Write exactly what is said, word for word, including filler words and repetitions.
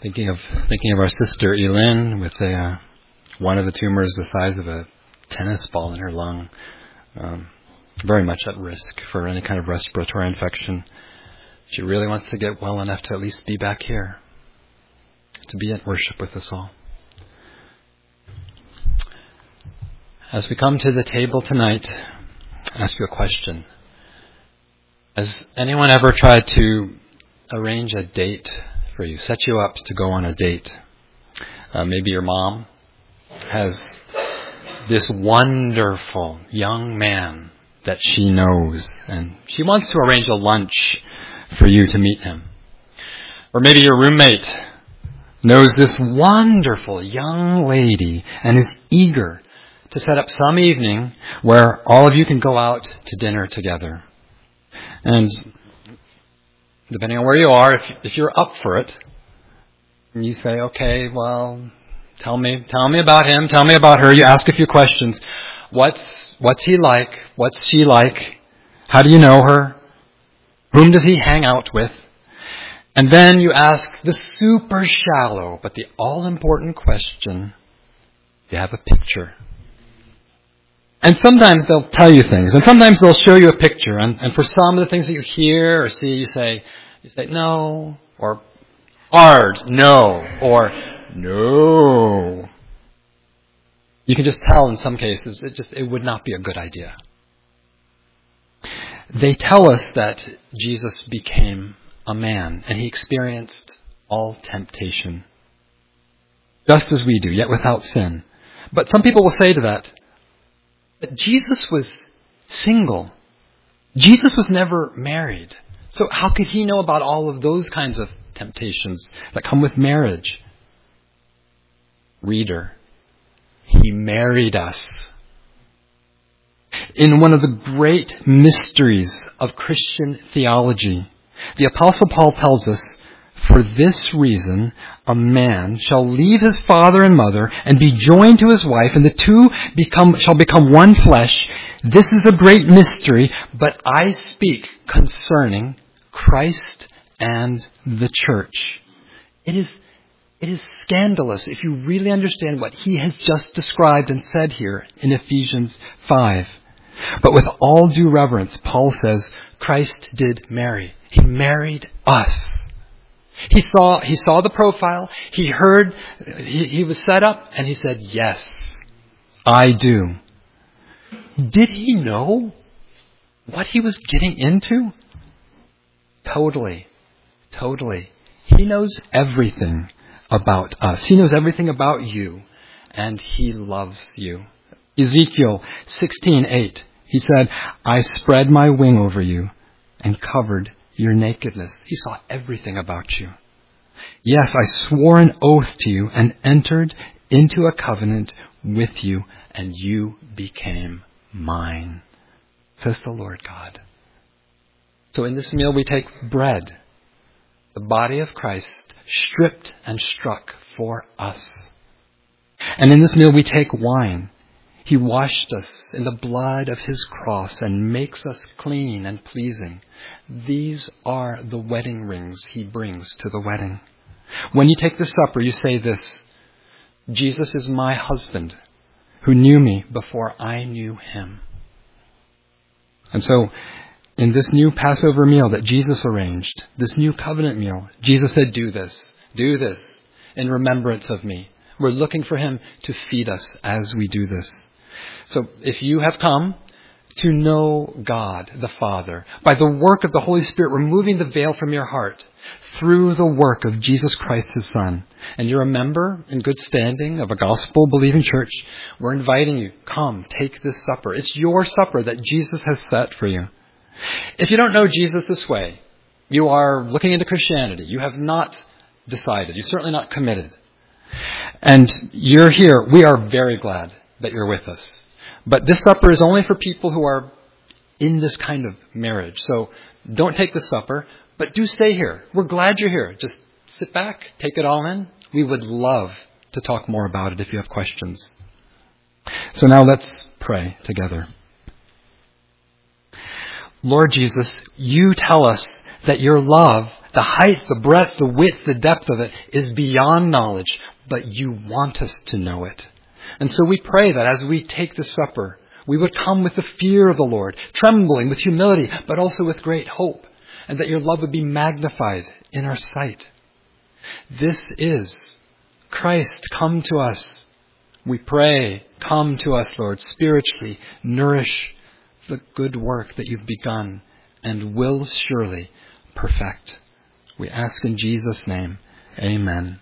Thinking of thinking of our sister Elin with a, uh, one of the tumors the size of a tennis ball in her lung, um, very much at risk for any kind of respiratory infection. She really wants to get well enough to at least be back here, to be at worship with us all. As we come to the table tonight, I ask you a question. Has anyone ever tried to arrange a date for you, set you up to go on a date? Uh, maybe your mom has this wonderful young man that she knows, and she wants to arrange a lunch for you to meet him. Or maybe your roommate knows this wonderful young lady and is eager to set up some evening where all of you can go out to dinner together. And depending on where you are, if, if you're up for it, and you say, okay, well, tell me, tell me about him, tell me about her. You ask a few questions. What's, what's he like? What's she like? How do you know her? Whom does he hang out with? And then you ask the super shallow, but the all-important question, you have a picture. And sometimes they'll tell you things, and sometimes they'll show you a picture, and, and for some of the things that you hear or see, you say, you say no, or hard, no, or no. You can just tell in some cases it just it would not be a good idea. They tell us that Jesus became a man, and he experienced all temptation, just as we do, yet without sin. But some people will say to that, but Jesus was single. Jesus was never married. So how could he know about all of those kinds of temptations that come with marriage? Reader, he married us. In one of the great mysteries of Christian theology, the Apostle Paul tells us, for this reason, a man shall leave his father and mother and be joined to his wife, and the two become shall become one flesh. This is a great mystery, but I speak concerning Christ and the church. It is, it is scandalous if you really understand what he has just described and said here in Ephesians five. But with all due reverence, Paul says, Christ did marry. He married us. He saw, he saw the profile, he heard, he, he was set up, and he said, yes, I do. Did he know what he was getting into? Totally, totally. He knows everything about us. He knows everything about you, and he loves you. Ezekiel sixteen eight, he said, I spread my wing over you and covered your nakedness. He saw everything about you. Yes, I swore an oath to you and entered into a covenant with you, and you became mine, says the Lord God. So in this meal we take bread, the body of Christ, stripped and struck for us. And in this meal we take wine. He washed us in the blood of his cross and makes us clean and pleasing. These are the wedding rings he brings to the wedding. When you take the supper, you say this, Jesus is my husband who knew me before I knew him. And so, in this new Passover meal that Jesus arranged, this new covenant meal, Jesus said, do this, do this in remembrance of me. We're looking for him to feed us as we do this. So if you have come to know God the Father by the work of the Holy Spirit removing the veil from your heart through the work of Jesus Christ his Son, and you're a member in good standing of a gospel-believing church, we're inviting you, come, take this supper. It's your supper that Jesus has set for you. If you don't know Jesus this way, you are looking into Christianity. You have not decided. You're certainly not committed. And you're here. We are very glad that you're with us. But this supper is only for people who are in this kind of marriage. So don't take the supper, but do stay here. We're glad you're here. Just sit back, take it all in. We would love to talk more about it if you have questions. So now let's pray together. Lord Jesus, you tell us that your love The height, the breadth, the width, the depth of it is beyond knowledge, but you want us to know it. And so we pray that as we take the supper, we would come with the fear of the Lord, trembling with humility, but also with great hope, and that your love would be magnified in our sight. This is Christ come to us. We pray, come to us, Lord, spiritually, nourish the good work that you've begun and will surely perfect. We ask in Jesus' name, amen.